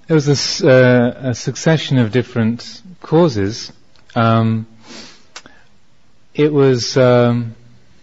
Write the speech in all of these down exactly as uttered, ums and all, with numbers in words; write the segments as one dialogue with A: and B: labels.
A: it was a, s- uh, a succession of different causes. Um, it was um,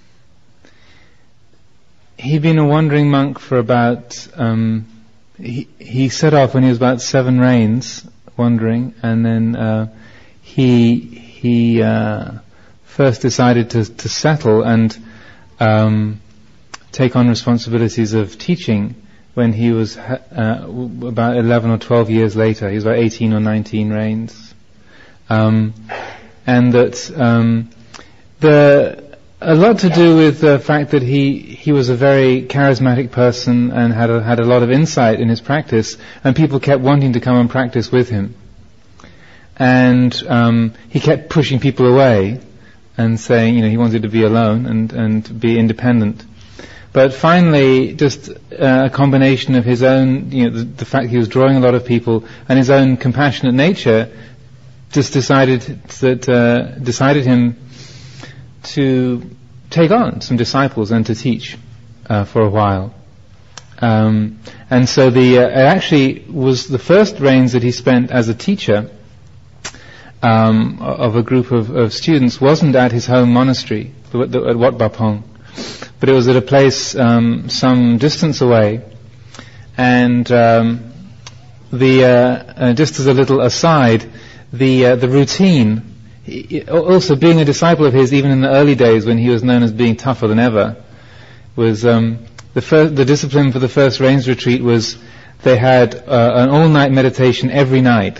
A: he'd been a wandering monk for about um, he he set off when he was about seven rains wandering, and then uh, he he uh, first decided to to settle and um, take on responsibilities of teaching when he was uh, about eleven or twelve years later. He was about eighteen or nineteen rains. Um, and that um, the a lot to do with the fact that he he was a very charismatic person and had a, had a lot of insight in his practice, and people kept wanting to come and practice with him. And um, he kept pushing people away and saying, you know, he wanted to be alone and, and be independent. But finally, just uh, a combination of his own, you know, the, the fact he was drawing a lot of people and his own compassionate nature, just decided that uh, decided him to take on some disciples and to teach uh, for a while. Um, and so the uh, it actually was the first rains that he spent as a teacher um, of a group of, of students wasn't at his home monastery at Wat Pah Pong. But it was at a place um, some distance away, and um, the uh, uh, just as a little aside, the uh, the routine. He, also, being a disciple of his, even in the early days when he was known as being tougher than ever, was um, the first, the discipline for the first rains retreat was they had uh, an all-night meditation every night,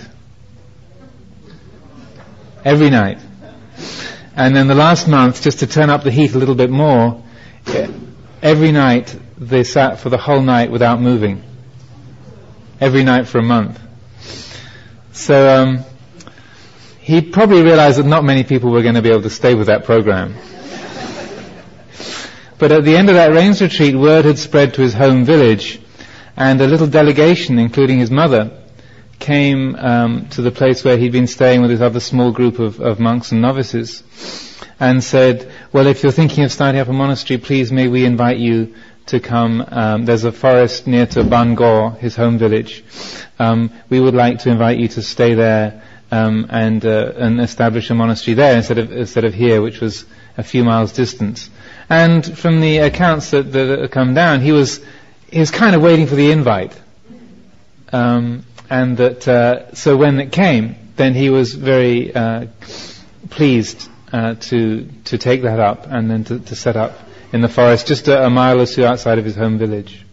A: every night, and then the last month, just to turn up the heat a little bit more. Every night they sat for the whole night without moving. Every night for a month. So um, he probably realized that not many people were going to be able to stay with that program. But at the end of that rains retreat, word had spread to his home village, and a little delegation, including his mother, came um, to the place where he'd been staying with his other small group of, of monks and novices, and said, well, if you're thinking of starting up a monastery, please may we invite you to come. Um, there's a forest near to Bangor, his home village. Um, we would like to invite you to stay there um, and uh, and establish a monastery there instead of instead of here, which was a few miles distant. And from the accounts that, that come down, he was he was kind of waiting for the invite. Um, and that uh, so when it came, then he was very uh, pleased Uh, to to take that up and then to, to set up in the forest just a, a mile or two outside of his home village.